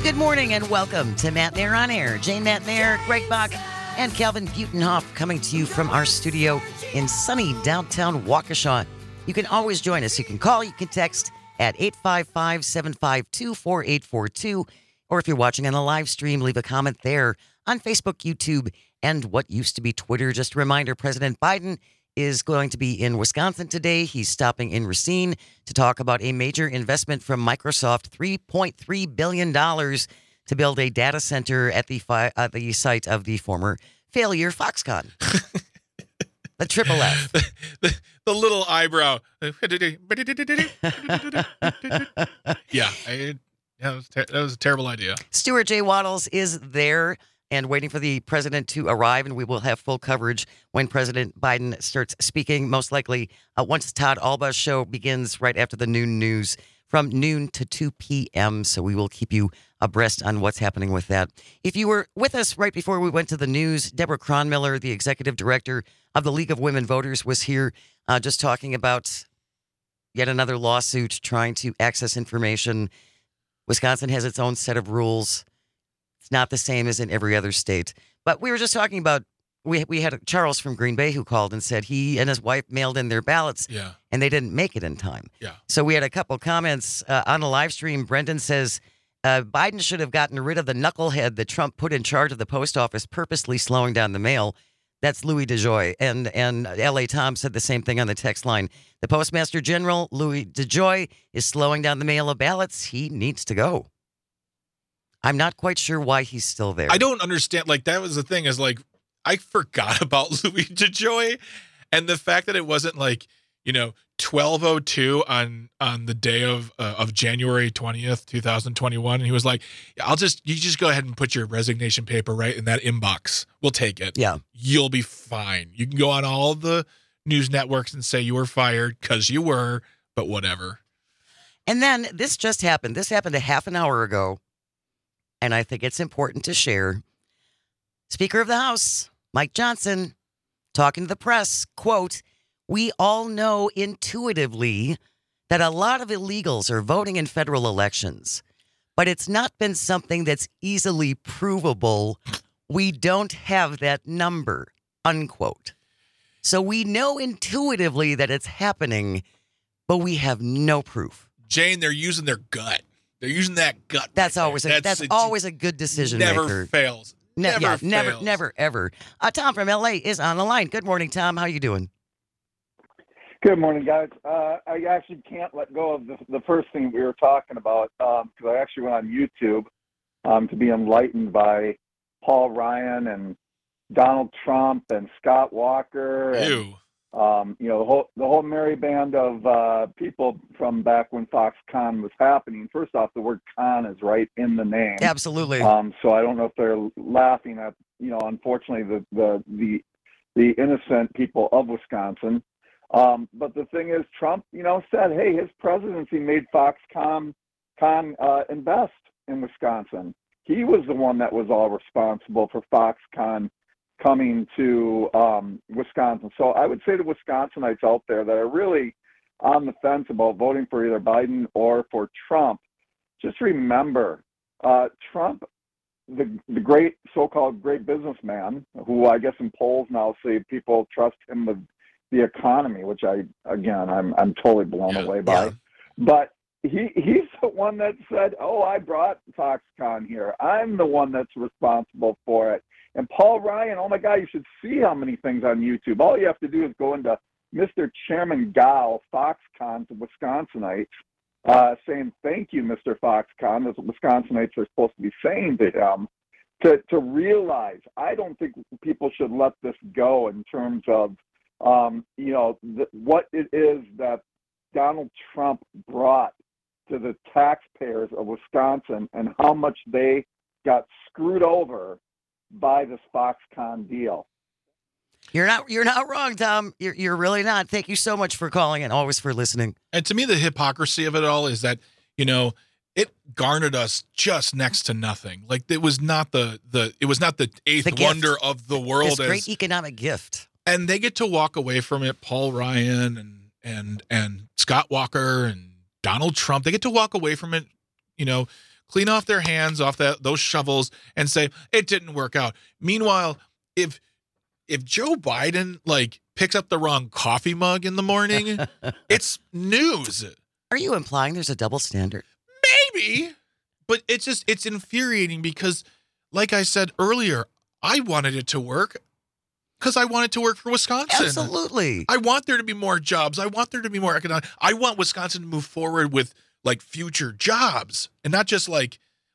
Good morning and welcome to Matt Nair on Air. Jane Matt Nair, Greg Bach, and Calvin Butenhoff coming to you from our studio in sunny downtown Waukesha. You can always join us. You can call, you can text at 855-752-4842. Or if you're watching on the live stream, leave a comment there on Facebook, YouTube, and what used to be Twitter. Just a reminder, President Biden is going to be in Wisconsin today. He's stopping in Racine to talk about a major investment from Microsoft, $3.3 billion to build a data center at the site of the former failure Foxconn. The triple F. The little eyebrow. Yeah, that was a terrible idea. Stuart J. Waddles is there and waiting for the president to arrive, and we will have full coverage when President Biden starts speaking, most likely once Todd Alba's show begins right after the noon news from noon to 2 p.m., so we will keep you abreast on what's happening with that. If you were with us right before we went to the news, Deborah Cronmiller, the executive director of the League of Women Voters, was here just talking about yet another lawsuit trying to access information. Wisconsin has its own set of rules. It's not the same as in every other state. But we were just talking about, we had Charles from Green Bay who called and said he and his wife mailed in their ballots and they didn't make it in time. Yeah. So we had a couple comments on the live stream. Brendan says, Biden should have gotten rid of the knucklehead that Trump put in charge of the post office, purposely slowing down the mail. That's Louis DeJoy. And L.A. Tom said the same thing on the text line. The Postmaster General, Louis DeJoy, is slowing down the mail of ballots. He needs to go. I'm not quite sure why he's still there. I don't understand. Like, that was the thing is, like, I forgot about Louis DeJoy and the fact that it wasn't like, 12:02 on the day of January 20th, 2021. And he was like, you just go ahead and put your resignation paper right in that inbox. We'll take it. Yeah. You'll be fine. You can go on all the news networks and say you were fired because you were, but whatever. And then this just happened. This happened a half an hour ago. And I think it's important to share. Speaker of the House, Mike Johnson, talking to the press, quote, "We all know intuitively that a lot of illegals are voting in federal elections, but it's not been something that's easily provable. We don't have that number," unquote. So we know intuitively that it's happening, but we have no proof. Jane, they're using their gut. They're using that gut. That's always a good decision never maker. Fails. Never fails. Never, ever. Tom from L.A. is on the line. Good morning, Tom. How you doing? Good morning, guys. I actually can't let go of the first thing we were talking about because I actually went on YouTube to be enlightened by Paul Ryan and Donald Trump and Scott Walker and Ew. the whole merry band of people from back when Foxconn was happening. First off, the word "con" is right in the name. Absolutely. So I don't know if they're laughing at unfortunately the innocent people of Wisconsin. But the thing is, Trump said, hey, his presidency made Foxconn invest in Wisconsin. He was the one that was all responsible for Foxconn coming to Wisconsin. So I would say to Wisconsinites out there that are really on the fence about voting for either Biden or for Trump, just remember Trump, the great so-called great businessman, who I guess in polls now say people trust him with the economy, which I'm totally blown away by. Yeah. But he's the one that said, oh, I brought Foxconn here. I'm the one that's responsible for it. And Paul Ryan, oh my God, you should see how many things on YouTube. All you have to do is go into Mr. Chairman Gao, Foxconn to Wisconsinites, saying, thank you, Mr. Foxconn, as Wisconsinites are supposed to be saying to him, to realize, I don't think people should let this go in terms of, what it is that Donald Trump brought to the taxpayers of Wisconsin and how much they got screwed over by this Foxconn deal. You're not wrong, Tom. You're really not. Thank you so much for calling and always for listening. And to me, the hypocrisy of it all is that, it garnered us just next to nothing. Like, it was not the eighth wonder of the world. This great economic gift. And they get to walk away from it. Paul Ryan and Scott Walker and Donald Trump, they get to walk away from it, clean off their hands off those shovels and say it didn't work out. Meanwhile, if Joe Biden picks up the wrong coffee mug in the morning, it's news. Are you implying there's a double standard? Maybe, but it's infuriating because, like I said earlier, I wanted it to work because I want it to work for Wisconsin. Absolutely. I want there to be more jobs. I want there to be more economic. I want Wisconsin to move forward with future jobs and not just like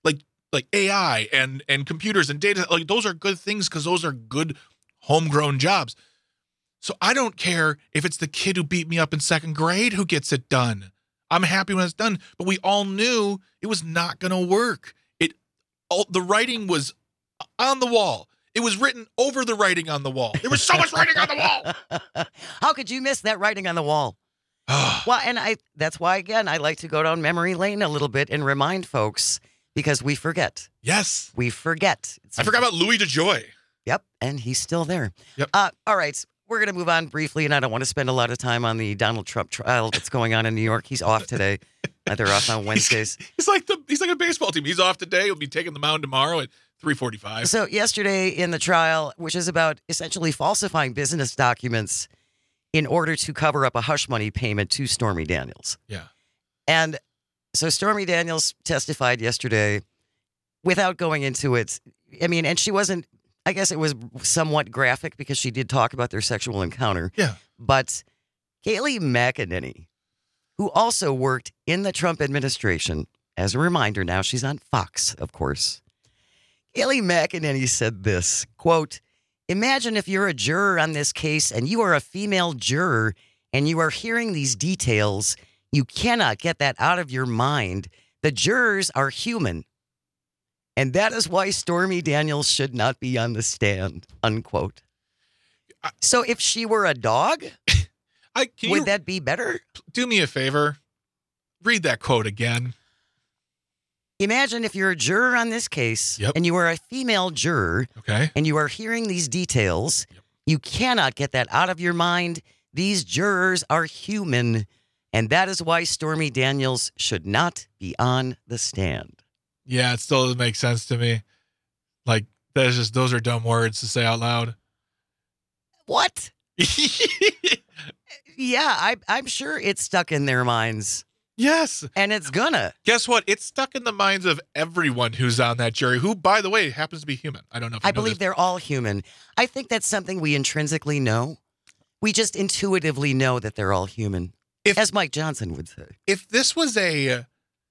AI and computers and data. Those are good things because those are good homegrown jobs. So I don't care if it's the kid who beat me up in second grade who gets it done. I'm happy when it's done, but we all knew it was not going to work. The writing was on the wall. It was written over the writing on the wall. There was so much writing on the wall. How could you miss that writing on the wall? Well, and that's why, again, I like to go down memory lane a little bit and remind folks because we forget. Yes. We forget. I forgot about Louis DeJoy. Yep, and he's still there. Yep. All right, we're going to move on briefly, and I don't want to spend a lot of time on the Donald Trump trial that's going on in New York. He's off today. They're off on Wednesdays. He's like a baseball team. He's off today. He'll be taking the mound tomorrow at 3:45. So yesterday in the trial, which is about essentially falsifying business documents in order to cover up a hush money payment to Stormy Daniels. Yeah. And so Stormy Daniels testified yesterday without going into it. I mean, and she wasn't, I guess it was somewhat graphic because she did talk about their sexual encounter. Yeah. But Kayleigh McEnany, who also worked in the Trump administration, as a reminder, now she's on Fox, of course. Kayleigh McEnany said this, quote, "Imagine if you're a juror on this case and you are a female juror and you are hearing these details. You cannot get that out of your mind. The jurors are human. And that is why Stormy Daniels should not be on the stand," unquote. So if she were a dog, would that be better? Do me a favor. Read that quote again. Imagine if you're a juror on this case and you are a female juror and you are hearing these details. You cannot get that out of your mind. These jurors are human. And that is why Stormy Daniels should not be on the stand. Yeah, it still doesn't make sense to me. Those are dumb words to say out loud. What? Yeah, I'm sure it's stuck in their minds. Yes. And it's gonna. Guess what? It's stuck in the minds of everyone who's on that jury, who, by the way, happens to be human. I don't know if you I know believe this. they're all human. I think that's something we intrinsically know. We just intuitively know that they're all human, as Mike Johnson would say. If this was a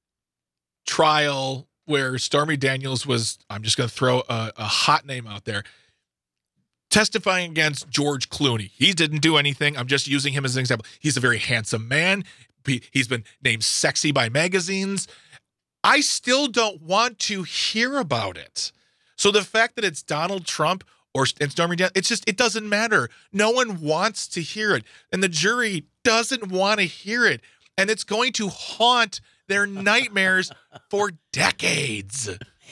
trial where Stormy Daniels was, I'm just going to throw a hot name out there, testifying against George Clooney. He didn't do anything. I'm just using him as an example. He's a very handsome man. He's been named sexy by magazines. I still don't want to hear about it. So the fact that it's Donald Trump and Stormy Daniels, it doesn't matter. No one wants to hear it. And the jury doesn't want to hear it. And it's going to haunt their nightmares for decades.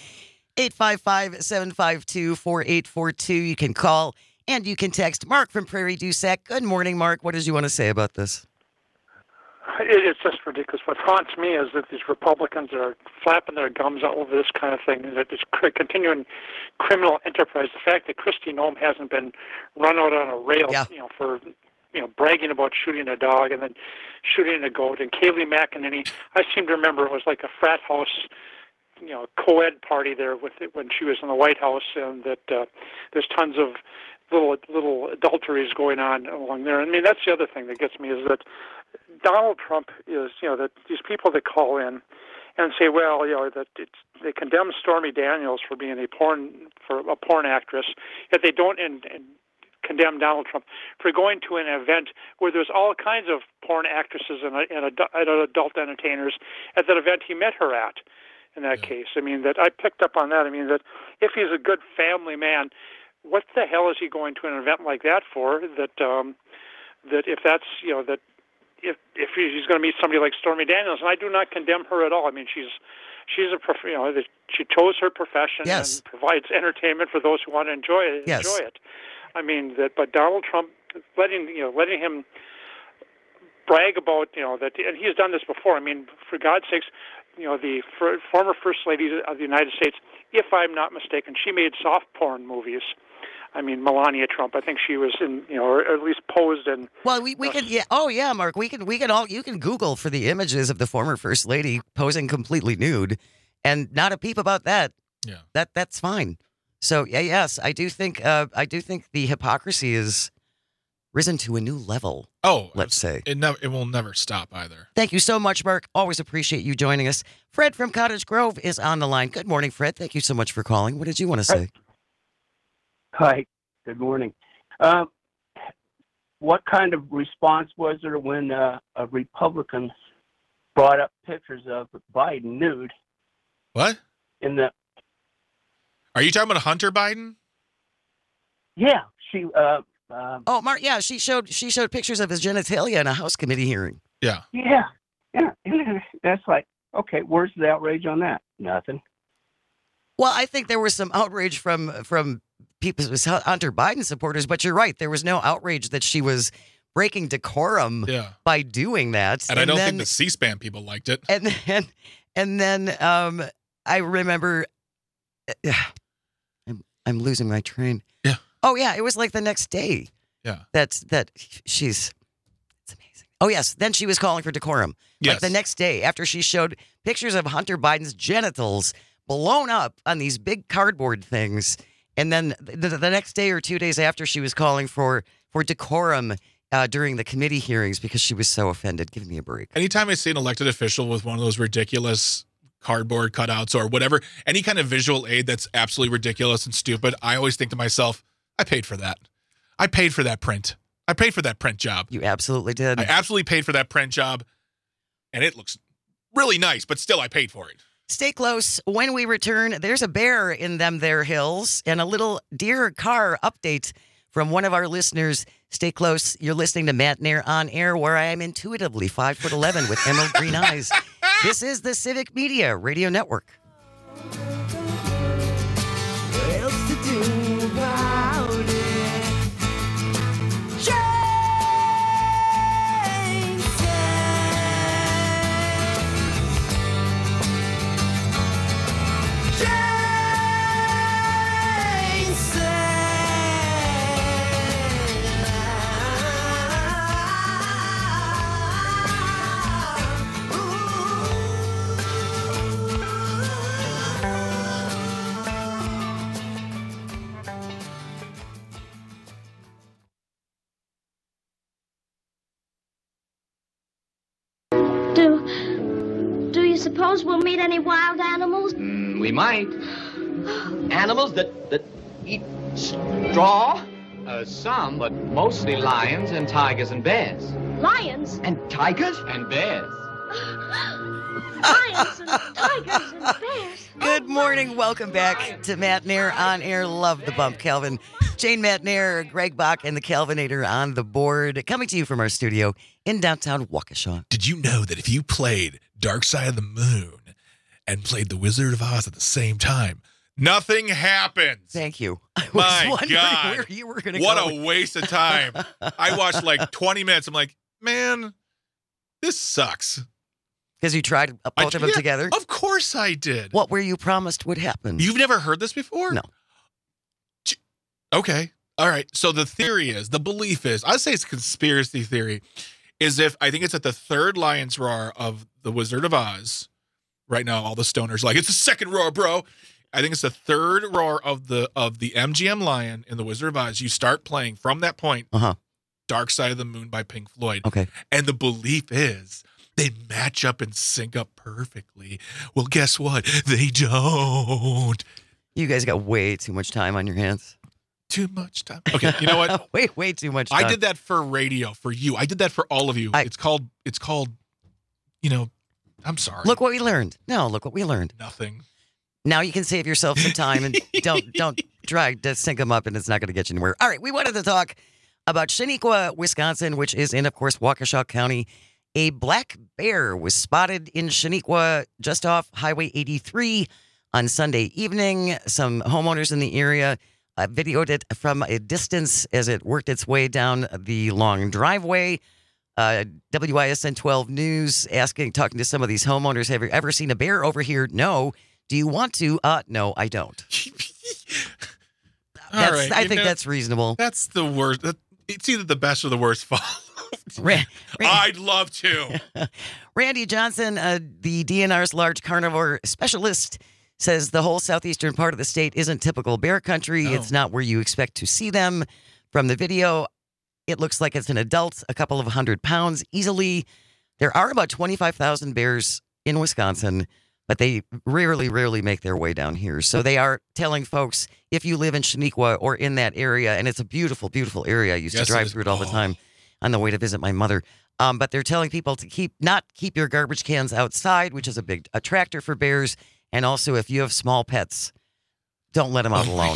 855-752-4842. You can call and you can text Mark from Prairie du Sac. Good morning, Mark. What did you want to say about this? It's just ridiculous. What haunts me is that these Republicans are flapping their gums over this kind of thing, that this continuing criminal enterprise. The fact that Kristi Noem hasn't been run out on a rail, for bragging about shooting a dog and then shooting a goat, and Kayleigh McEnany, I seem to remember it was like a frat house, co-ed party there with it when she was in the White House, and that there's tons of little adulteries going on along there. I mean, that's the other thing that gets me is that Donald Trump is, that these people that call in and say, well, that they condemn Stormy Daniels for being a porn actress, yet they don't condemn Donald Trump for going to an event where there's all kinds of porn actresses and adult entertainers. At that event, he met her at. In that case, I mean, that I picked up on that. I mean, that if he's a good family man, what the hell is he going to an event like that for? That if that's that. If he's going to meet somebody like Stormy Daniels, and I do not condemn her at all. I mean, she's she chose her profession and provides entertainment for those who want to enjoy it. I mean but Donald Trump letting him brag about that, and he's done this before. I mean, for God's sakes, the former First Lady of the United States, if I'm not mistaken, she made soft porn movies. I mean, Melania Trump. I think she was in, or at least posed in. Well, we can, yeah. Oh, yeah, Mark. You can Google for the images of the former First Lady posing completely nude, and not a peep about that. Yeah. That's fine. So, yes, I do think the hypocrisy is risen to a new level. Oh, let's say. It will never stop either. Thank you so much, Mark. Always appreciate you joining us. Fred from Cottage Grove is on the line. Good morning, Fred. Thank you so much for calling. What did you want to say? Hi. Good morning. What kind of response was there when a Republican brought up pictures of Biden nude? What? Are you talking about Hunter Biden? Yeah, she. Oh, Mark. Yeah, she showed pictures of his genitalia in a House committee hearing. Yeah. Yeah. That's like, okay, where's the outrage on that? Nothing. Well, I think there was some outrage from people, Hunter Biden supporters, but you're right. There was no outrage that she was breaking decorum by doing that. And I don't think the C-SPAN people liked it. And then I remember, I'm losing my train. Yeah. Oh yeah, it was like the next day. Yeah. It's amazing. Oh yes, then she was calling for decorum. Yes. Like the next day after she showed pictures of Hunter Biden's genitals blown up on these big cardboard things. And then the next day or 2 days after, she was calling for decorum during the committee hearings because she was so offended. Give me a break. Anytime I see an elected official with one of those ridiculous cardboard cutouts or whatever, any kind of visual aid that's absolutely ridiculous and stupid, I always think to myself, I paid for that. I paid for that print. I paid for that print job. You absolutely did. I absolutely paid for that print job. And it looks really nice, but still I paid for it. Stay close. When we return, there's a bear in them there hills and a little deer car update from one of our listeners. Stay close. You're listening to Matt Nair on air, where I am intuitively 5'11" with emerald green eyes. This is the Civic Media Radio Network. What else to do about it? Do you suppose we'll meet any wild animals? We might. Animals that eat straw? Some, but mostly lions and tigers and bears. Lions? And tigers? And bears. Lions and tigers and bears. Good morning. Welcome back to Matt Nair on air. Love the bump, Calvin. Jane Matt Nair, Greg Bach, and the Calvinator on the board. Coming to you from our studio in downtown Waukesha. Did you know that if you played Dark Side of the Moon and played The Wizard of Oz at the same time, nothing happens? Thank you. I was My wondering God. where you were going to go. What a waste of time. I watched like 20 minutes. I'm like, man, this sucks. Because you tried both of them together? Of course I did. What were you promised would happen? You've never heard this before? No. Okay. All right. So the theory is, the belief is, I'd say it's a conspiracy theory, is I think it's at the third lion's roar of The Wizard of Oz. Right now, all the stoners are like, it's the second roar, bro. I think it's the third roar of the MGM lion in The Wizard of Oz. You start playing from that point, Dark Side of the Moon by Pink Floyd. Okay. And the belief is they match up and sync up perfectly. Well, guess what? They don't. You guys got way too much time on your hands. Too much time. Okay, you know what? way too much time. I did that for radio, for you. I did that for all of you. It's called, I'm sorry. Look what we learned. No, look what we learned. Nothing. Now you can save yourself some time and don't try to sync them up, and it's not going to get you anywhere. All right, we wanted to talk about Shaniqua, Wisconsin, which is in, of course, Waukesha County. A black bear was spotted in Shaniqua just off Highway 83 on Sunday evening. Some homeowners in the area videoed it from a distance as it worked its way down the long driveway. WISN 12 News talking to some of these homeowners, have you ever seen a bear over here? No. Do you want to? No, I don't. All right. I think that's reasonable. That's the worst. It's either the best or the worst fall. I'd love to. Randy Johnson, the DNR's large carnivore specialist, says the whole southeastern part of the state isn't typical bear country. No. It's not where you expect to see them. From the video, it looks like it's an adult, a couple of 100 pounds easily. There are about 25,000 bears in Wisconsin, but they rarely make their way down here. So they are telling folks, if you live in Shaniqua or in that area, and it's a beautiful, beautiful area. I used to drive through it all the time on the way to visit my mother. But they're telling people to not keep your garbage cans outside, which is a big attractor for bears. And also, if you have small pets, don't let them out alone.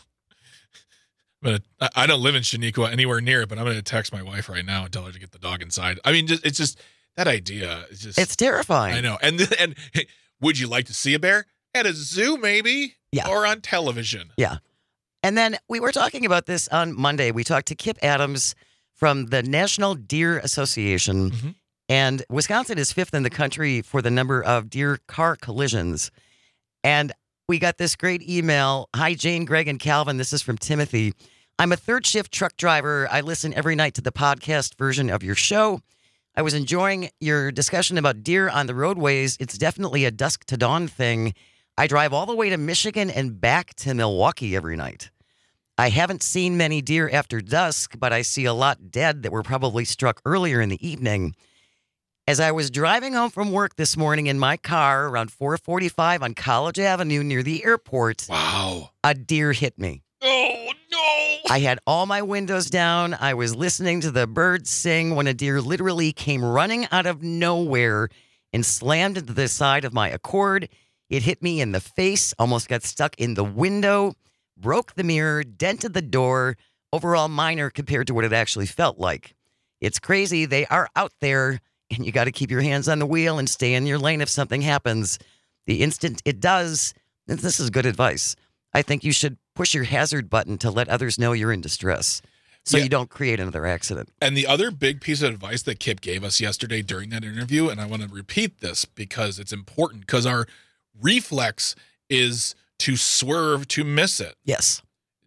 I don't live in Shaniqua anywhere near it, but I'm going to text my wife right now and tell her to get the dog inside. I mean, it's just that idea. It's terrifying. I know. And would you like to see a bear at a zoo, maybe? Yeah. Or on television? Yeah. And then we were talking about this on Monday. We talked to Kip Adams from the National Deer Association. Mm-hmm. And Wisconsin is 5th in the country for the number of deer car collisions. And we got this great email. Hi, Jane, Greg, and Calvin. This is from Timothy. I'm a third shift truck driver. I listen every night to the podcast version of your show. I was enjoying your discussion about deer on the roadways. It's definitely a dusk to dawn thing. I drive all the way to Michigan and back to Milwaukee every night. I haven't seen many deer after dusk, but I see a lot dead that were probably struck earlier in the evening. As I was driving home from work this morning in my car around 4:45 on College Avenue near the airport, wow, a deer hit me. Oh, no. I had all my windows down. I was listening to the birds sing when a deer literally came running out of nowhere and slammed into the side of my Accord. It hit me in the face, almost got stuck in the window, broke the mirror, dented the door, overall minor compared to what it actually felt like. It's crazy. They are out there. And you got to keep your hands on the wheel and stay in your lane if something happens. The instant it does, and this is good advice, I think you should push your hazard button to let others know you're in distress so you don't create another accident. And the other big piece of advice that Kip gave us yesterday during that interview, and I want to repeat this because it's important, because our reflex is to swerve to miss it. Yes.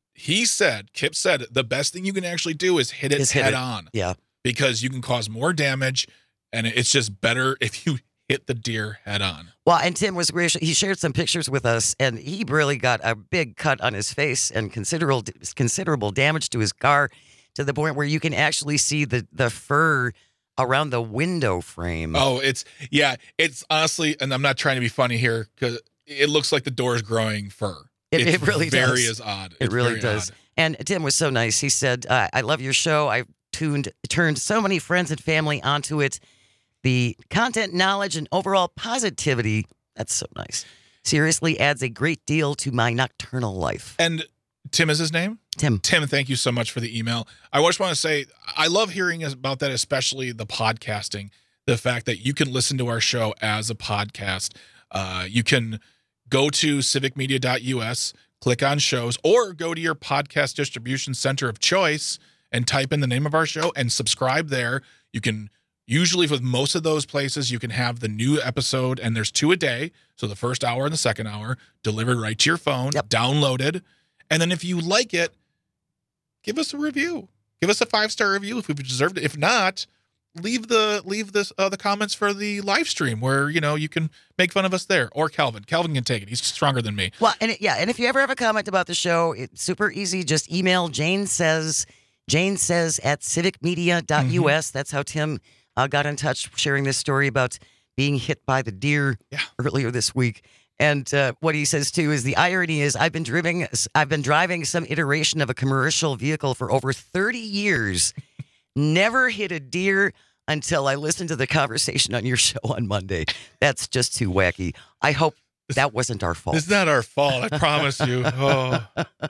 Kip said, the best thing you can actually do is hit it head on. Yeah. Because you can cause more damage. And it's just better if you hit the deer head on. Well, and Tim was gracious. He shared some pictures with us, and he really got a big cut on his face and considerable damage to his car, to the point where you can actually see the fur around the window frame. Oh, it's honestly, and I'm not trying to be funny here, because it looks like the door's growing fur. It really does. Very is odd. It really does. Odd. And Tim was so nice. He said, I love your show. I've turned so many friends and family onto it. The content, knowledge, and overall positivity, that's so nice, seriously adds a great deal to my nocturnal life. And Tim is his name? Tim, thank you so much for the email. I just want to say, I love hearing about that, especially the podcasting, the fact that you can listen to our show as a podcast. You can go to civicmedia.us, click on shows, or go to your podcast distribution center of choice and type in the name of our show and subscribe there. You can usually, with most of those places, you can have the new episode, and there's 2 a day. So the first hour and the second hour delivered right to your phone, downloaded. And then if you like it, give us a review. Give us a 5-star review if we've deserved it. If not, leave the comments for the live stream where, you can make fun of us there. Or Calvin. Calvin can take it. He's stronger than me. Well, and if you ever have a comment about the show, it's super easy. Just email Jane says at civicmedia.us. Mm-hmm. That's how Tim got in touch, sharing this story about being hit by the deer earlier this week. And what he says too is the irony is I've been driving some iteration of a commercial vehicle for over 30 years, never hit a deer until I listened to the conversation on your show on Monday. That's just too wacky. I hope that wasn't our fault. It's not our fault. I promise you. Oh.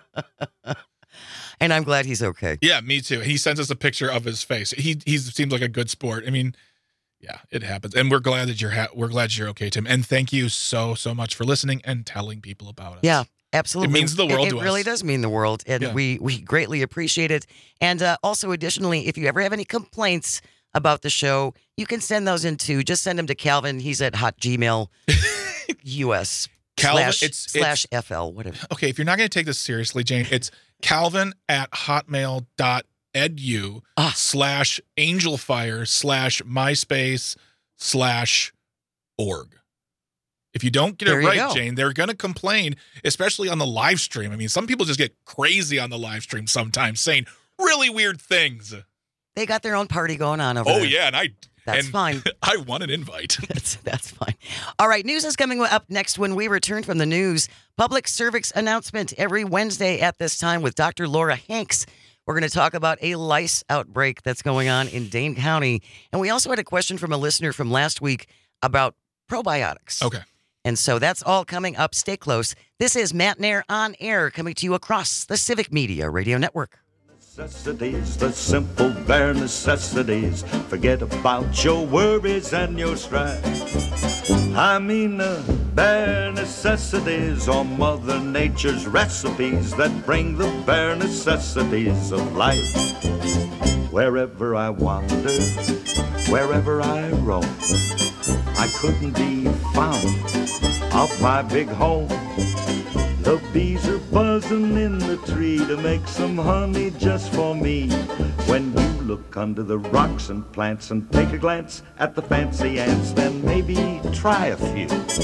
And I'm glad he's okay. Yeah, me too. He sends us a picture of his face. He seems like a good sport. I mean, yeah, it happens, and we're glad that you're okay, Tim. And thank you so much for listening and telling people about us. Yeah, Absolutely. It means the world It to us. really does mean the world, and Yeah. we greatly appreciate it. And also, additionally, if you ever have any complaints about the show, you can send those in too. Just send them to Calvin. He's at hotgmail.us Calvin, slash FL, whatever. Okay, if you're not going to take this seriously, Jane, it's calvin@hotmail.edu /angelfire/myspace/org. If you don't get it There you right, go. Jane, they're going to complain, especially on the live stream. I mean, some people just get crazy on the live stream sometimes saying really weird things. They got their own party going on over Oh, there. yeah, That's fine. I want an invite. That's fine. All right, news is coming up next when we return from the news. Public service announcement every Wednesday at this time with Dr. Laura Hanks. We're going to talk about a lice outbreak that's going on in Dane County. And we also had a question from a listener from last week about probiotics. Okay. And so that's all coming up. Stay close. This is Matt Nair on air, coming to you across the Civic Media Radio Network. Necessities, the simple bare necessities. Forget about your worries and your strife. I mean the bare necessities are Mother Nature's recipes that bring the bare necessities of life. Wherever I wander, wherever I roam, I couldn't be found off my big home. The bees are buzzing in the tree to make some honey just for me. When you look under the rocks and plants and take a glance at the fancy ants, then maybe try a few.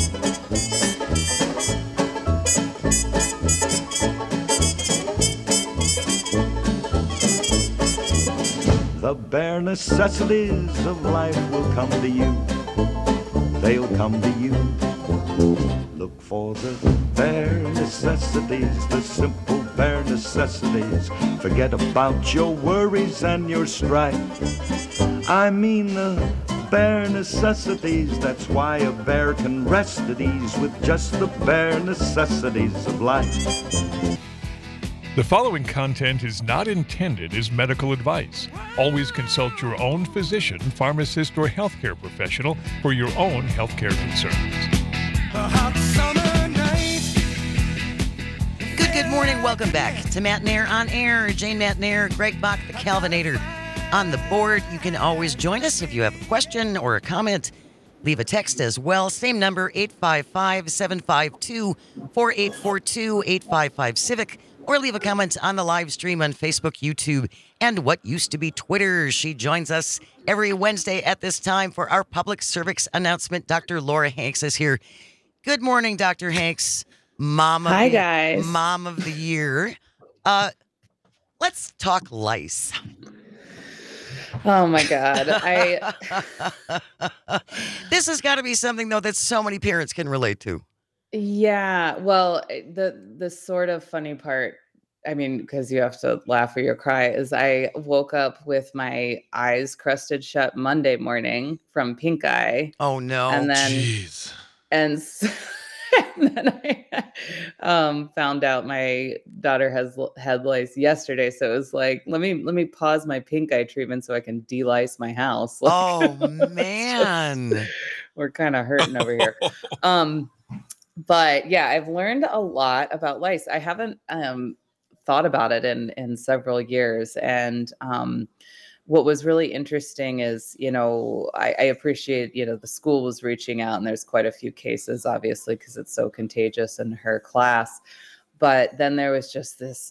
The bare necessities of life will come to you. They'll come to you. Look for the bare necessities, the simple bare necessities. Forget about your worries and your strife. I mean the bare necessities. That's why a bear can rest at ease with just the bare necessities of life. The following content is not intended as medical advice. Always consult your own physician, pharmacist, or healthcare professional for your own healthcare concerns. Good morning. Welcome back to Matt Nair on air. Jane Matt Nair, Greg Bach, the Calvinator on the board. You can always join us if you have a question or a comment. Leave a text as well. Same number, 855-752-4842, 855-CIVIC. Or leave a comment on the live stream on Facebook, YouTube, and what used to be Twitter. She joins us every Wednesday at this time for our public service announcement. Dr. Laura Hanks is here. Good morning, Dr. Hanks. Hi, guys. Mom of the year. Let's talk lice. Oh my God. This has got to be something though that so many parents can relate to. Yeah, well, the sort of funny part, I mean, because you have to laugh or you cry, is I woke up with my eyes crusted shut Monday morning from pink eye. Oh no. And then Jeez. and then I found out my daughter had lice yesterday, so it was like, let me pause my pink eye treatment so I can de-lice my house. Like, oh man. we're kind of hurting over here. But yeah, I've learned a lot about lice. I haven't thought about it in several years. And what was really interesting is, I appreciate, the school was reaching out, and there's quite a few cases, obviously, because it's so contagious in her class. But then there was just this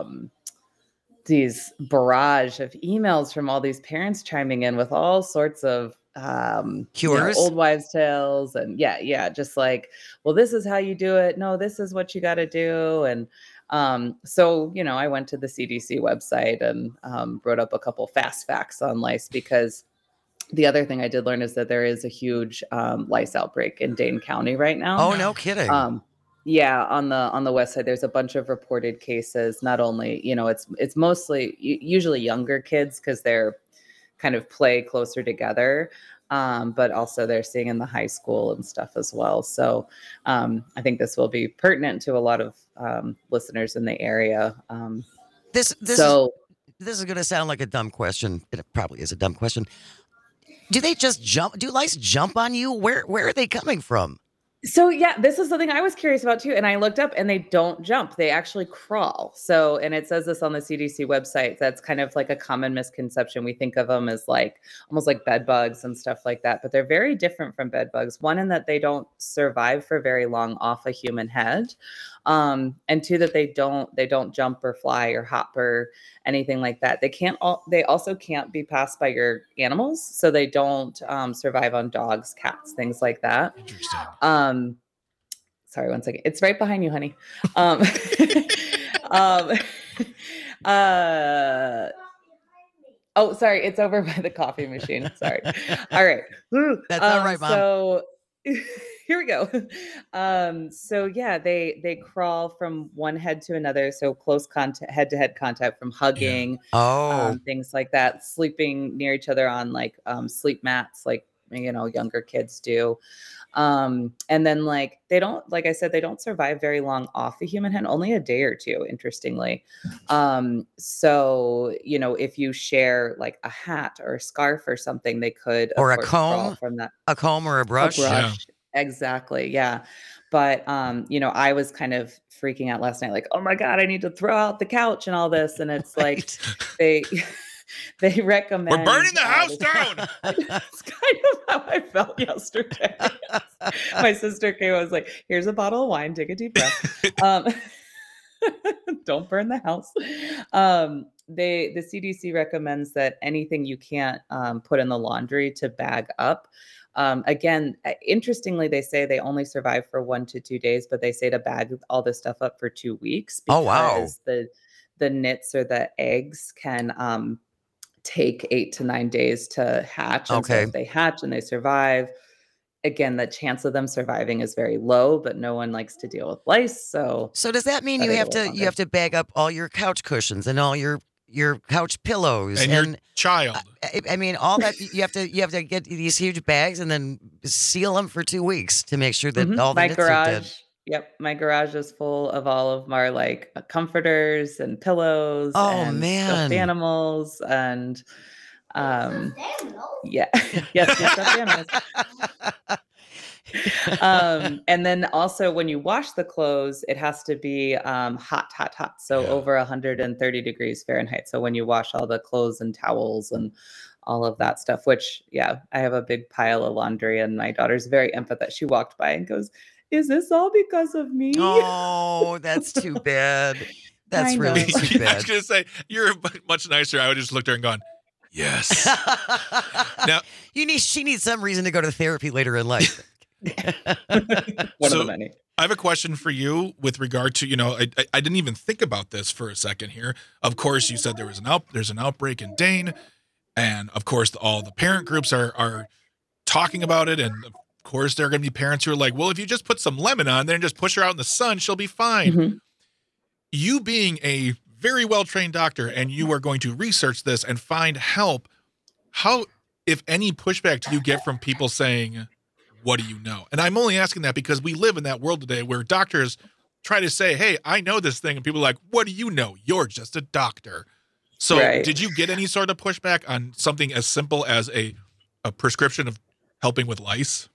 these barrage of emails from all these parents chiming in with all sorts of cures, old wives' tales, and just like, well, this is how you do it. No, this is what you got to do. And so I went to the CDC website and wrote up a couple fast facts on lice, because the other thing I did learn is that there is a huge lice outbreak in Dane County right now. Oh, no kidding. Yeah, on the west side, there's a bunch of reported cases. Not only, it's mostly usually younger kids because they're kind of play closer together, but also they're seeing in the high school and stuff as well. So I think this will be pertinent to a lot of listeners in the area. This is going to sound like a dumb question. It probably is a dumb question. Do they just jump? Do lice jump on you? Where are they coming from? So yeah, this is something I was curious about too. And I looked up and they don't jump. They actually crawl. So, and it says this on the CDC website. That's kind of like a common misconception. We think of them as like almost like bed bugs and stuff like that, but they're very different from bed bugs. One, in that they don't survive for very long off a human head. And two, that they don't jump or fly or hop or anything like that. They also can't be passed by your animals. So they don't survive on dogs, cats, things like that. Interesting. Sorry, one second. It's right behind you, honey. um, oh, sorry. It's over by the coffee machine. Sorry. All right. That's all right, Mom. So here we go. So yeah, they crawl from one head to another. So close contact, head-to-head contact, from hugging, things like that, sleeping near each other on like sleep mats, like younger kids do. And then like like I said, they don't survive very long off a human head, only a day or two, interestingly. So, if you share like a hat or a scarf or something, they could, or of a course, crawl comb from that. A comb or a brush. Yeah. Exactly. Yeah. But, I was kind of freaking out last night, like, oh my God, I need to throw out the couch and all this. And it's like, they recommend. We're burning the house down. That's kind of how I felt yesterday. My sister came, I was like, here's a bottle of wine, take a deep breath. Don't burn the house. The CDC recommends that anything you can't put in the laundry to bag up. Again, interestingly, they say they only survive for 1 to 2 days, but they say to bag all this stuff up for 2 weeks because the nits or the eggs can take 8 to 9 days to hatch. And so if they hatch and they survive, again, the chance of them surviving is very low, but no one likes to deal with lice. So does that mean you have to bag up all your couch cushions and all your couch pillows and your child? I mean, all that you have to get these huge bags and then seal them for 2 weeks to make sure that all the nits are dead. Yep, my garage is full of all of my like comforters and pillows and stuffed animals and yeah, yes, stuffed animals. And then also when you wash the clothes, it has to be hot. So over 130 degrees Fahrenheit. So when you wash all the clothes and towels and all of that stuff, which I have a big pile of laundry, and my daughter's very empathetic. She walked by and goes, "Is this all because of me?" Oh, that's too bad. That's really too bad. I was going to say, you're much nicer. I would just look at her and gone, yes. Now, she needs some reason to go to therapy later in life. One of the many. I have a question for you with regard to, I didn't even think about this for a second here. Of course, you said there's an outbreak in Dane, and of course, all the parent groups are talking about it, and of course, there are going to be parents who are like, well, if you just put some lemon on there and just push her out in the sun, she'll be fine. Mm-hmm. You being a very well-trained doctor, and you are going to research this and find help, how, if any, pushback do you get from people saying, what do you know? And I'm only asking that because we live in that world today where doctors try to say, hey, I know this thing. And people are like, what do you know? You're just a doctor. So Did you get any sort of pushback on something as simple as a prescription of helping with lice?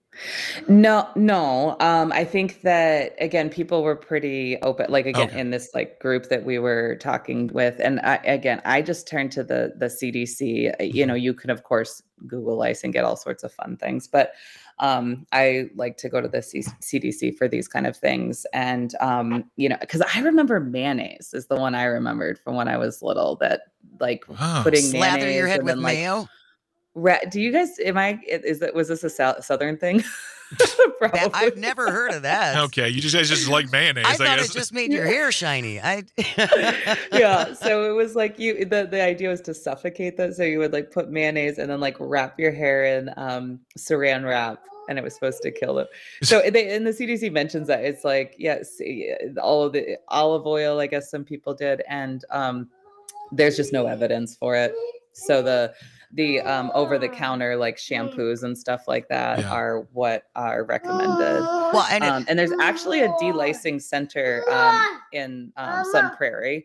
No. I think that, again, people were pretty open, like, again, in this like group that we were talking with. And I just turned to the CDC. You can, of course, Google lice and get all sorts of fun things, but I like to go to the CDC for these kind of things. And, because I remember mayonnaise is the one I remembered from when I was little, that like putting slather mayonnaise your head and with then, mayo. Do you guys, was this a Southern thing? I've never heard of that. Okay. You guys just like mayonnaise. I thought it just made your hair shiny. Yeah. So it was like the idea was to suffocate them. So you would like put mayonnaise and then like wrap your hair in saran wrap, and it was supposed to kill them. So and the CDC mentions that it's like, yes, all of the olive oil, I guess some people did. And there's just no evidence for it. So the over-the-counter like shampoos and stuff like that are what are recommended. Well, and there's actually a delicing center in Sun Prairie.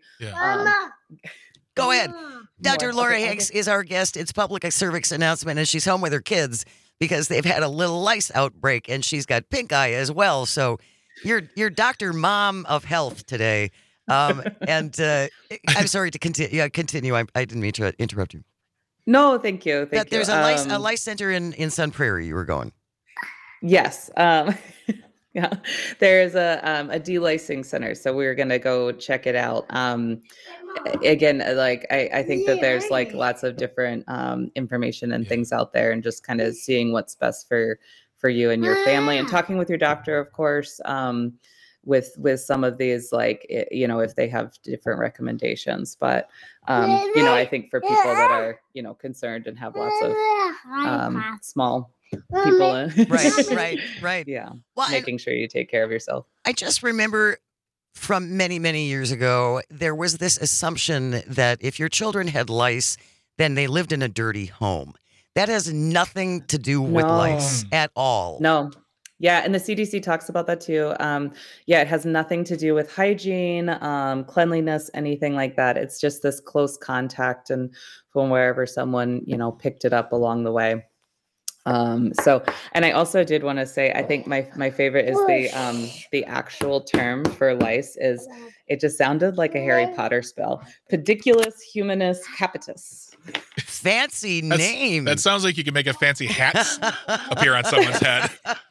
Go ahead. Dr. Laura Hicks is our guest. It's public service announcement, and she's home with her kids. because they've had a little lice outbreak, and she's got pink eye as well. So you're Dr. Mom of Health today. And I'm sorry to continue. Yeah, continue. I didn't mean to interrupt you. No, thank you. Thank you. There's a lice center in Sun Prairie. You were going. Yes. Yeah, there's a delicing center, so we're gonna go check it out. Again, like I think that there's like lots of different information and things out there, and just kind of seeing what's best for you and your family, and talking with your doctor, of course, with some of these, like, you know, if they have different recommendations. But you know, I think for people that are, you know, concerned and have lots of small people in. Right. Yeah. Well, making sure you take care of yourself. I just remember from many, many years ago, there was this assumption that if your children had lice, then they lived in a dirty home. That has nothing to do with lice at all. No. Yeah, and the CDC talks about that too. Yeah, it has nothing to do with hygiene, cleanliness, anything like that. It's just this close contact and from wherever someone, you know, picked it up along the way. So, and I also did want to say, I think my favorite is the actual term for lice is, it just sounded like a Harry Potter spell. Pediculus humanus capitis. Fancy name. That sounds like you can make a fancy hat appear on someone's head.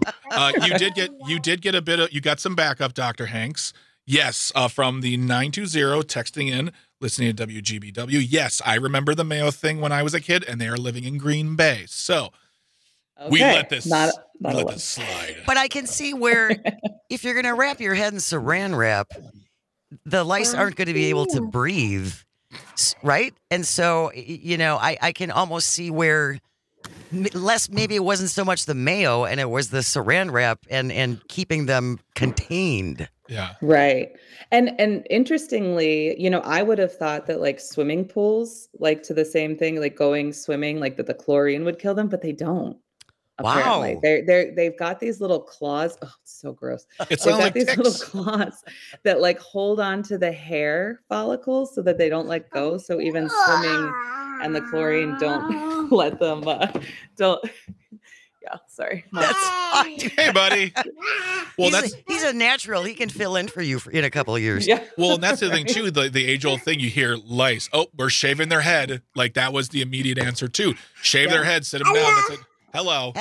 You did get a bit of, you got some backup, Dr. Hanks. Yes, from the 920 texting in, listening to WGBW. Yes, I remember the Mayo thing when I was a kid, and they are living in Green Bay. So we let this slide. But I can see where if you're going to wrap your head in saran wrap, the lice aren't going to be able to breathe, right? And so, you know, I can almost see where maybe it wasn't so much the Mayo and it was the saran wrap and keeping them contained. Yeah. Right. And interestingly, you know, I would have thought that like swimming pools, like to the same thing, like going swimming, like that the chlorine would kill them, but they don't. Apparently. Wow. They've got these little claws. Oh, it's so gross. It sounds like these ticks. little claws that like hold on to the hair follicles so that they don't let go. So even swimming and the chlorine don't let them yeah, sorry. That's fine. Hey, buddy. Well, he's a natural. He can fill in for you in a couple of years. Yeah. Well, and that's the thing too. The age-old thing, you hear lice. Oh, we're shaving their head. Like that was the immediate answer too. Shave their head, sit them down. That's it. Hello.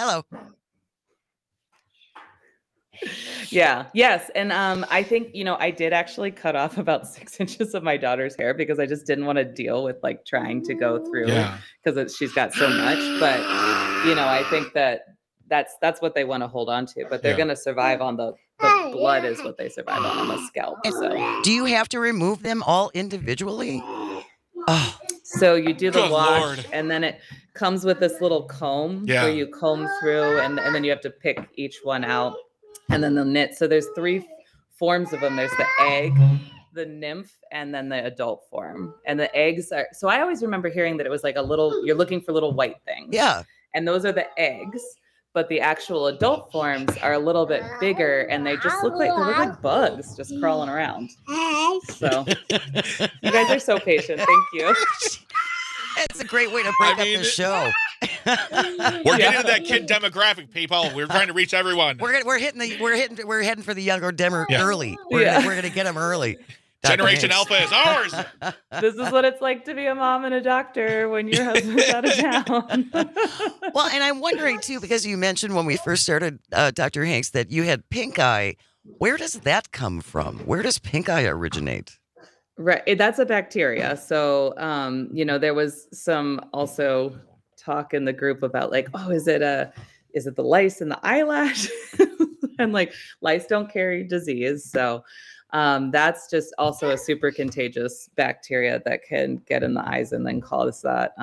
Yeah. Yes. And I think, you know, I did actually cut off about 6 inches of my daughter's hair because I just didn't want to deal with like trying to go through because she's got so much. But, you know, I think that's what they want to hold on to. But they're going to survive on the blood is what they survive on the scalp. So do you have to remove them all individually? Oh. So you do the Good wash, Lord. and then it comes with this little comb where you comb through, and then you have to pick each one out, and then the knit. So there's 3 forms of them. There's the egg, the nymph, and then the adult form. And the eggs are, so I always remember hearing that it was like a little, you're looking for little white things. Yeah. And those are the eggs. But the actual adult forms are a little bit bigger, and they just look like bugs just crawling around. So you guys are so patient. Thank you. It's a great way to break up the show. We're getting to that kid demographic, people. We're trying to reach everyone. We're heading for the younger demo early. We're gonna get them early. Generation Alpha is ours. This is what it's like to be a mom and a doctor when your husband's out of town. Well, and I'm wondering too, because you mentioned when we first started, Dr. Hanks, that you had pink eye. Where does that come from? Where does pink eye originate? Right, that's a bacteria. So, you know, there was some also talk in the group about like, oh, is it the lice in the eyelash? And like lice don't carry disease, so. That's just also a super contagious bacteria that can get in the eyes and then cause that,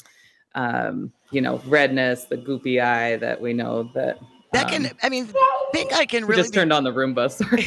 you know, redness, the goopy eye that we know that. That can, I mean, pink eye can really. Just turned on the Roomba. Sorry.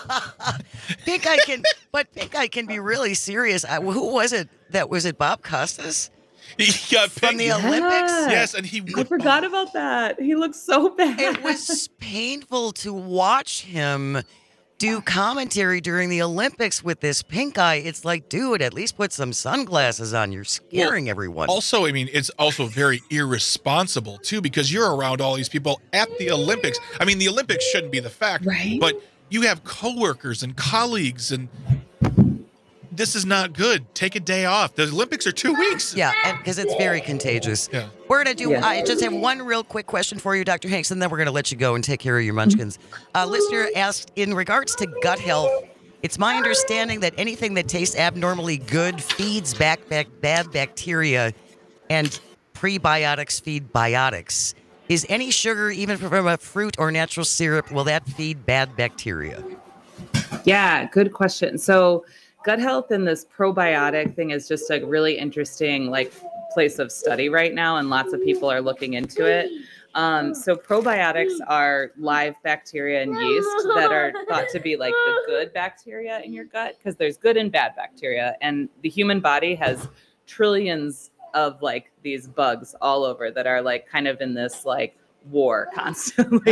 Pink eye can be really serious. Who was it? Was it Bob Costas? He got from the Olympics. Yes, and I forgot about that. He looked so bad. It was painful to watch him. do commentary during the Olympics with this pink eye. It's like, dude, at least put some sunglasses on. You're scaring everyone. Also, I mean, it's also very irresponsible, too, because you're around all these people at the Olympics. I mean, the Olympics shouldn't be the fact, but you have coworkers and colleagues, and this is not good. Take a day off. The Olympics are 2 weeks. Yeah, because it's very contagious. Yeah. We're going to do, I just have one real quick question for you, Dr. Hanks, and then we're going to let you go and take care of your munchkins. Listener asked, in regards to gut health, it's my understanding that anything that tastes abnormally good feeds back bad bacteria, and prebiotics feed biotics. Is any sugar, even from a fruit or natural syrup, will that feed bad bacteria? Yeah, good question. So gut health and this probiotic thing is just a really interesting place of study right now, and lots of people are looking into it. So probiotics are live bacteria and yeast that are thought to be like the good bacteria in your gut, because there's good and bad bacteria, and the human body has trillions of these bugs all over that are kind of in this war constantly.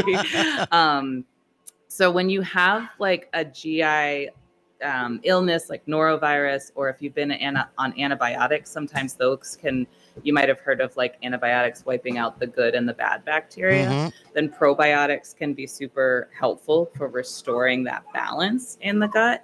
So when you have a GI illness like norovirus, or if you've been on antibiotics, sometimes those you might have heard of antibiotics wiping out the good and the bad bacteria. Then probiotics can be super helpful for restoring that balance in the gut.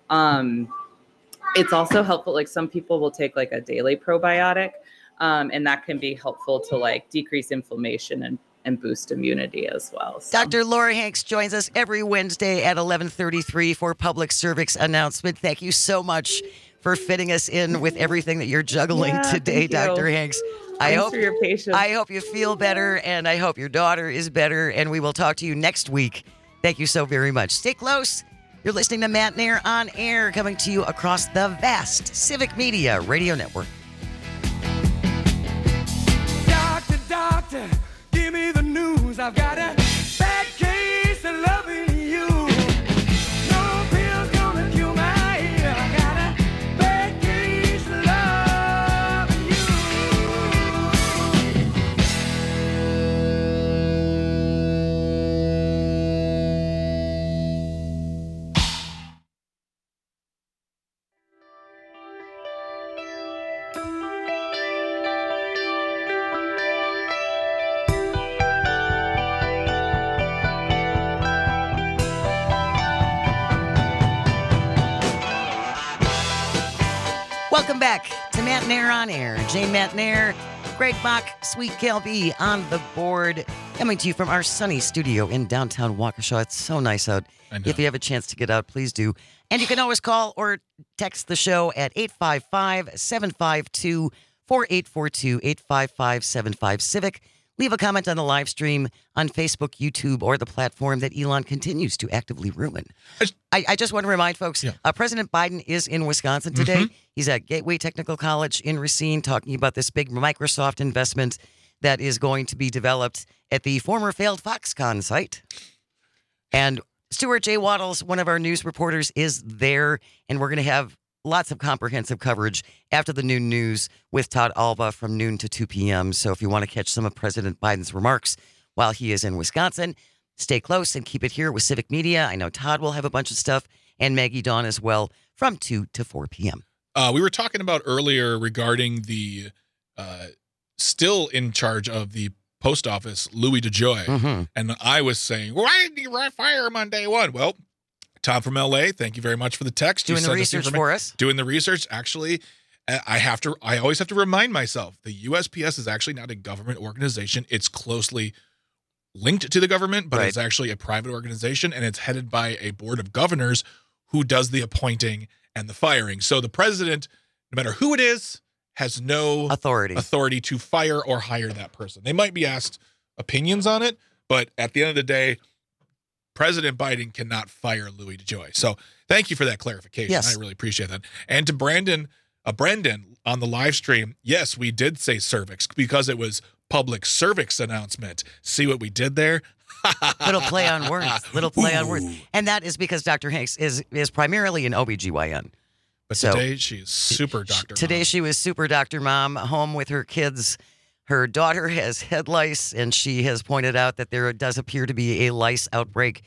It's also helpful, some people will take a daily probiotic, and that can be helpful to decrease inflammation and boost immunity as well. So. Dr. Laura Hanks joins us every Wednesday at 11:33 for Public Service Announcement. Thank you so much for fitting us in with everything that you're juggling today, Dr. Hanks. Thanks for your patience. I hope you feel better, and I hope your daughter is better, and we will talk to you next week. Thank you so very much. Stay close. You're listening to Matt Nair on Air, coming to you across the vast Civic Media Radio Network. Doctor, give me the news. I've got a bad case of loving you. No pill's gonna cure my ear. I got a bad case of loving you. Welcome back to Matt Nair on Air. Jane Matt Nair, Greg Bach, Sweet Kelby on the board, coming to you from our sunny studio in downtown Waukesha. It's so nice out. If you have a chance to get out, please do. And you can always call or text the show at 855-752-4842, 855-75-CIVIC. Leave a comment on the live stream on Facebook, YouTube, or the platform that Elon continues to actively ruin. I just want to remind folks, President Biden is in Wisconsin today. He's at Gateway Technical College in Racine talking about this big Microsoft investment that is going to be developed at the former failed Foxconn site. And Stuart J. Waddles, one of our news reporters, is there, and we're going to have lots of comprehensive coverage after the noon news with Todd Alba from noon to 2 p.m. So if you want to catch some of President Biden's remarks while he is in Wisconsin, stay close and keep it here with Civic Media. I know Todd will have a bunch of stuff, and Maggie Dawn as well, from 2 to 4 p.m. We were talking about earlier regarding the still in charge of the post office, Louis DeJoy. And I was saying, why didn't you fire him on day one? Well, Tom from LA, thank you very much for the text. Doing the research for us. Doing the research. Actually, I always have to remind myself, the USPS is actually not a government organization. It's closely linked to the government, but it's actually a private organization, and it's headed by a board of governors who does the appointing and the firing. So the president, no matter who it is, has no authority to fire or hire that person. They might be asked opinions on it, but at the end of the day, President Biden cannot fire Louis DeJoy. So thank you for that clarification. Yes. I really appreciate that. And to Brendan on the live stream, yes, we did say cervix because it was public cervix announcement. See what we did there? Little play on words. And that is because Dr. Hanks is primarily an OBGYN. But today she's super Dr. Today she was super Dr. Mom, home with her kids. Her daughter has head lice, and she has pointed out that there does appear to be a lice outbreak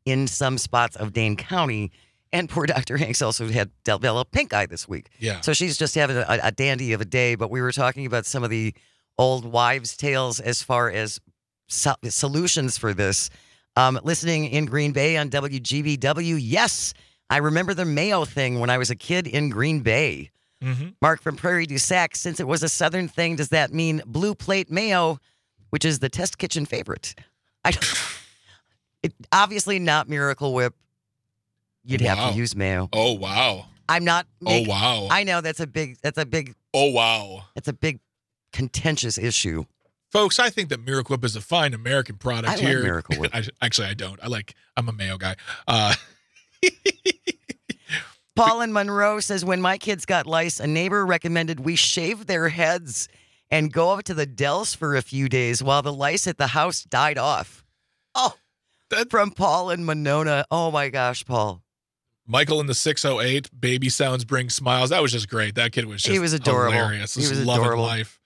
in some spots of Dane County. And poor Dr. Hanks also had developed pink eye this week. Yeah. So she's just having a dandy of a day. But we were talking about some of the old wives' tales as far as solutions for this. Listening in Green Bay on WGBW. Yes, I remember the mayo thing when I was a kid in Green Bay. Mm-hmm. Mark from Prairie du Sac, since it was a Southern thing, does that mean blue plate mayo, which is the test kitchen favorite? Obviously not Miracle Whip. You'd have to use mayo. Oh, wow. I'm not. Wow. I know that's a big. Oh, wow. That's a big contentious issue. Folks, I think that Miracle Whip is a fine American product I here. love Miracle Whip. I don't. I'm a mayo guy. Paul in Monroe says, when my kids got lice, a neighbor recommended we shave their heads and go up to the Dells for a few days while the lice at the house died off. Oh, from Paul in Monona. Oh, my gosh, Paul. Michael in the 608, Baby Sounds Bring Smiles. That was just great. That kid was just he was adorable. Hilarious. He was loving adorable. life.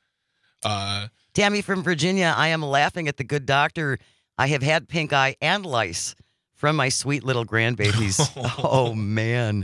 Tammy from Virginia, I am laughing at the good doctor. I have had pink eye and lice from my sweet little grandbabies. Oh, man.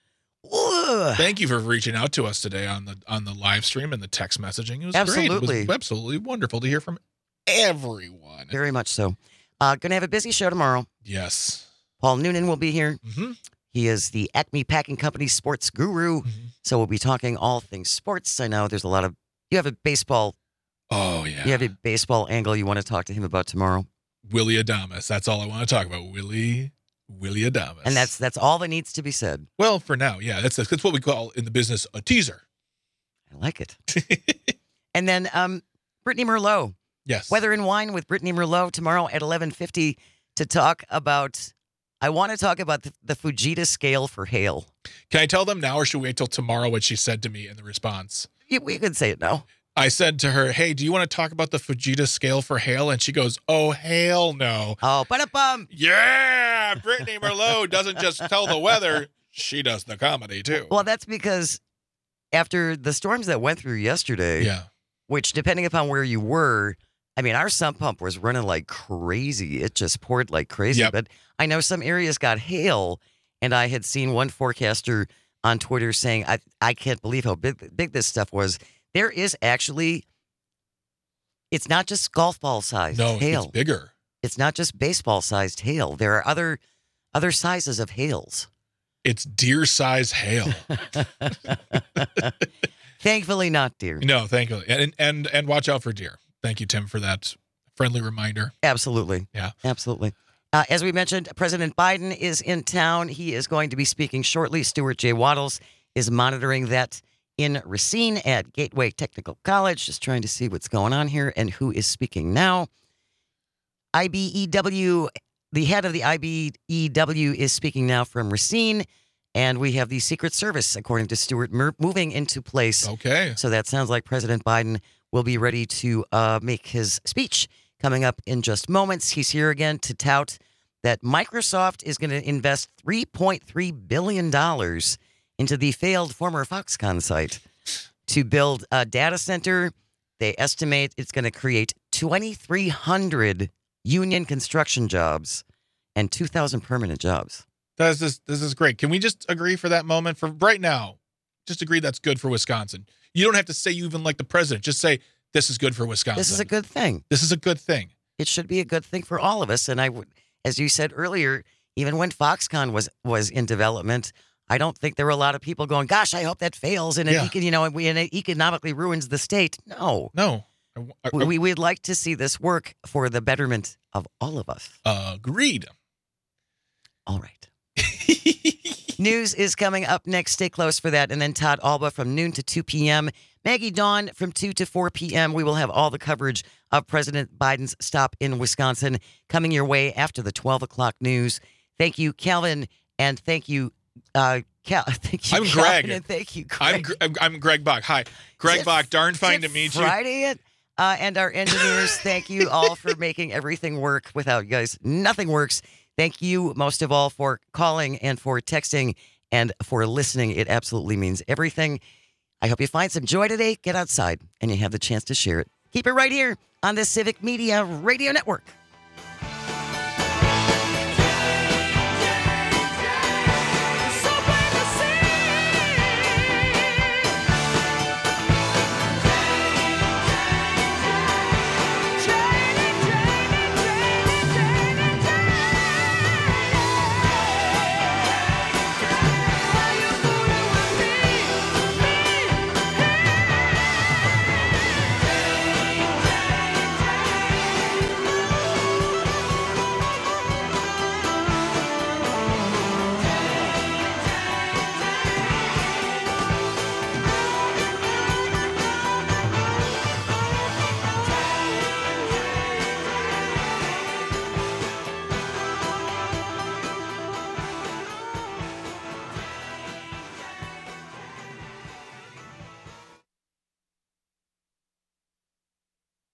Ugh. Thank you for reaching out to us today on the live stream and the text messaging. It was Absolutely. great. It was absolutely wonderful to hear from everyone. Very much so. Going to have a busy show tomorrow. Yes. Paul Noonan will be here. Mm-hmm. He is the Acme Packing Company sports guru. Mm-hmm. So we'll be talking all things sports. I know there's a lot of, you have a baseball. Oh, yeah. You have a baseball angle you want to talk to him about tomorrow. Willie Adames. That's all I want to talk about. Willie Adames. And that's all that needs to be said. Well, for now, yeah. That's what we call in the business a teaser. I like it. And then Brittany Merlot. Yes. Weather and Wine with Brittany Merlot tomorrow at 11:50 to talk about, I want to talk about the Fujita scale for hail. Can I tell them now or should we wait till tomorrow what she said to me in the response? We could say it now. I said to her, hey, do you want to talk about the Fujita scale for hail? And she goes, oh, hail no. Oh, ba-da-bum. Yeah, Brittany Merlot doesn't just tell the weather, she does the comedy too. Well, that's because after the storms that went through yesterday, yeah, which depending upon where you were, I mean, our sump pump was running like crazy. It just poured like crazy. Yep. But I know some areas got hail, and I had seen one forecaster on Twitter saying, I can't believe how big this stuff was. There is actually, it's not just golf ball sized hail. It's bigger. It's not just baseball sized hail. There are other sizes of hails. It's deer-sized hail. Thankfully not deer. No, thankfully. And watch out for deer. Thank you, Tim, for that friendly reminder. Absolutely. Yeah. Absolutely. As we mentioned, President Biden is in town. He is going to be speaking shortly. Stuart J. Waddles is monitoring that in Racine at Gateway Technical College, just trying to see what's going on here and who is speaking now. IBEW, the head of the IBEW is speaking now from Racine, and we have the Secret Service, according to Stuart, moving into place. Okay. So that sounds like President Biden will be ready to make his speech coming up in just moments. He's here again to tout that Microsoft is going to invest $3.3 billion into the failed former Foxconn site to build a data center. They estimate it's going to create 2,300 union construction jobs and 2,000 permanent jobs. This is great. Can we just agree for that moment? For right now, just agree that's good for Wisconsin. You don't have to say you even like the president. Just say, this is good for Wisconsin. This is a good thing. This is a good thing. It should be a good thing for all of us. And I would, as you said earlier, even when Foxconn was in development, I don't think there were a lot of people going, gosh, I hope that fails and it economically ruins the state. No. We'd like to see this work for the betterment of all of us. Agreed. All right. News is coming up next. Stay close for that. And then Todd Alba from noon to 2 p.m. Maggie Dawn from 2 to 4 p.m. We will have all the coverage of President Biden's stop in Wisconsin coming your way after the 12 o'clock news. Thank you, Calvin, and thank you, thank you, I'm Calvin, Greg. and thank you, Greg. I'm Greg Bach. Hi, Greg Bach. Darn fine to meet you. Friday, and our engineers. Thank you all for making everything work. Without you guys, nothing works. Thank you most of all for calling and for texting and for listening. It absolutely means everything. I hope you find some joy today. Get outside and you have the chance to share it. Keep it right here on the Civic Media Radio Network.